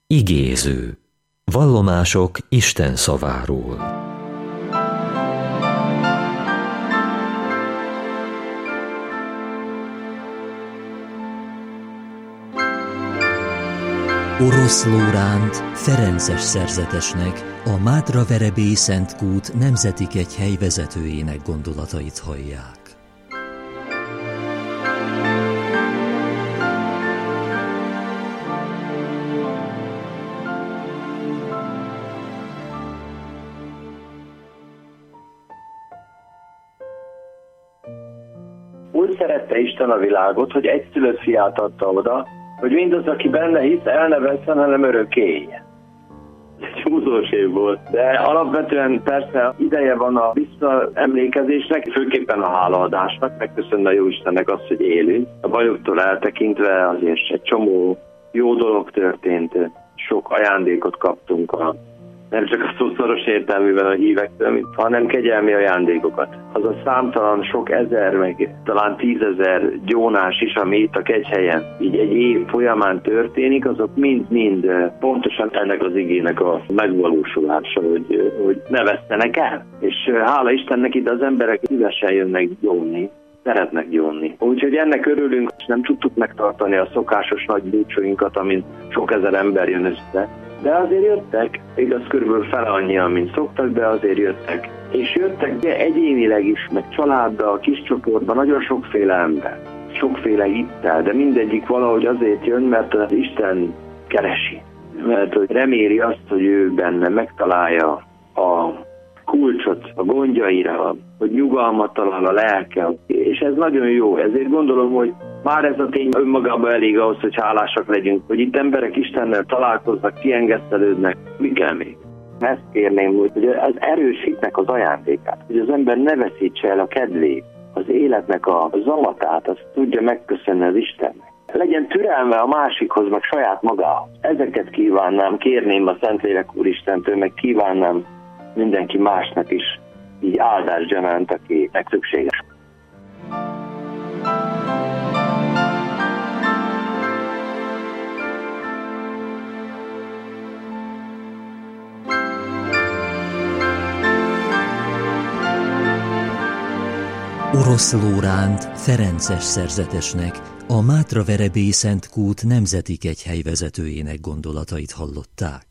Igéző. Vallomások Isten szaváról. Orosz Lóránt ferences szerzetesnek, a Mátraverebélyi Szent Kút Nemzeti Kegyhely vezetőjének gondolatait hallják. Úgy szerette Isten a világot, hogy egyszülött fiát adta oda, hogy mindaz, aki benne hisz, el ne vesszen, hanem örökké éljen. Ez húzós év volt, de alapvetően persze ideje van a visszaemlékezésnek, főképpen a hálaadásnak, megköszönni a Jóistennek azt, hogy élünk. A bajoktól eltekintve azért egy csomó jó dolog történt, sok ajándékot kaptunk nem csak a szó szoros értelművel a hívektől, hanem kegyelmi ajándékokat. Az a számtalan sok ezer, meg talán 10 000 gyónás is, ami itt a Kegyhelyen így egy év folyamán történik, azok mind-mind pontosan ennek az igének a megvalósulása, hogy ne vesztenek el. És hála Istennek itt az emberek szívesen jönnek gyónni. Szeretnek gyónni. Úgyhogy ennek örülünk, és nem tudtuk megtartani a szokásos nagy búcsúinkat, amint sok ezer ember jön össze. De azért jöttek, igaz körülbelül fele annyian, mint szoktak, de azért jöttek. És jöttek egyénileg is, meg családdal, kis csoportban, nagyon sokféle ember. Sokféle hittel, de mindegyik valahogy azért jön, mert az Isten keresi. Mert hogy reméli azt, hogy ő benne megtalálja a kulcsot a gondjaira, hogy nyugalmat talál a lelke. És ez nagyon jó. Ezért gondolom, hogy már ez a tény önmagában elég ahhoz, hogy hálásak legyünk, hogy itt emberek Istennel találkoznak, kiengesztelődnek. Mi kell még? Ezt kérném, hogy az erős hitnek az ajándékát, hogy az ember ne veszítse el a kedvét, az életnek a zamatát, azt tudja megköszönni az Istennek. Legyen türelme a másikhoz, meg saját magához. Ezeket kívánnám, kérném a Szentlélek Úristentől, meg kívánnám mindenki másnak is, így áldás gyanánt, akinek szükséges. Orosz Lóránt ferences szerzetesnek, a Mátraverebélyi Szent Kút Nemzeti Kegyhely vezetőjének gondolatait hallották.